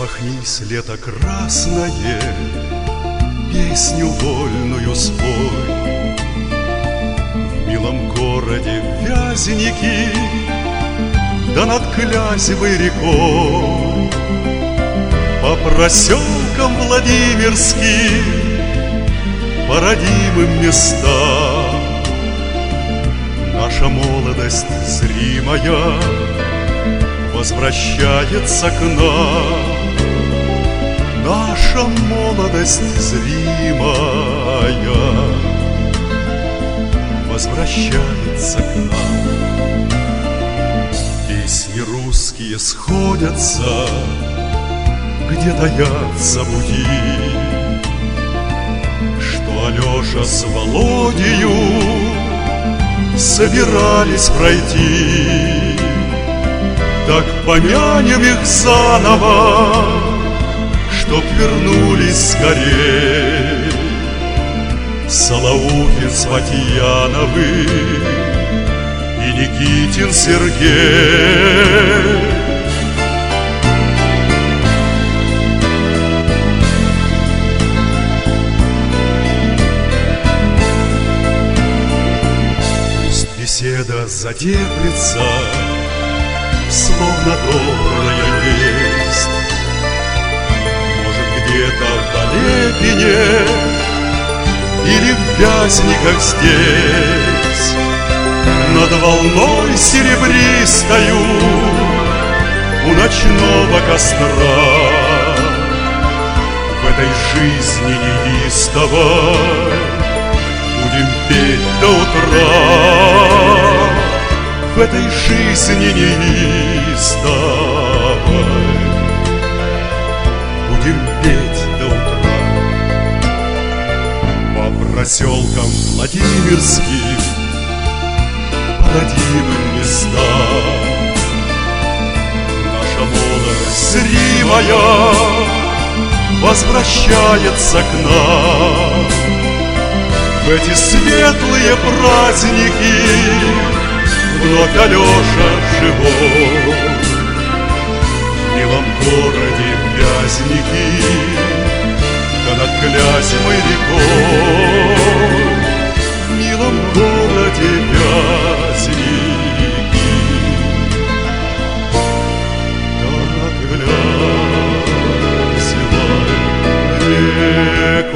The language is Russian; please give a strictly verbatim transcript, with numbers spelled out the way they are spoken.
Распахнись, лето красное, песню вольную спой. В милом городе Вязники, да над Клязевой рекой, по проселкам Владимирским, по родимым местам, наша молодость зримая возвращается к нам. Наша молодость зримая возвращается к нам. Песни русские сходятся, где таятся пути, что Алеша с Володею собирались пройти. Так помянем их заново, чтоб вернулись скорей Солоухин, Сватьяновы и Никитин Сергей. Пусть беседа затеплится, словно добрая весть, может, где-то в Далекине или в Вязниках здесь, над волной серебристою у ночного костра. В этой жизни неистовой будем петь до утра. В этой жизни неистовой будем петь до утра. По проселкам Владимирским, по родимым местам, наша молодость зримая возвращается к нам. В эти светлые праздники вновь Алеша живой. В милом городе Вязники, да над Клязевой рекой, в милом городе Вязники, да над Клязевой рекой.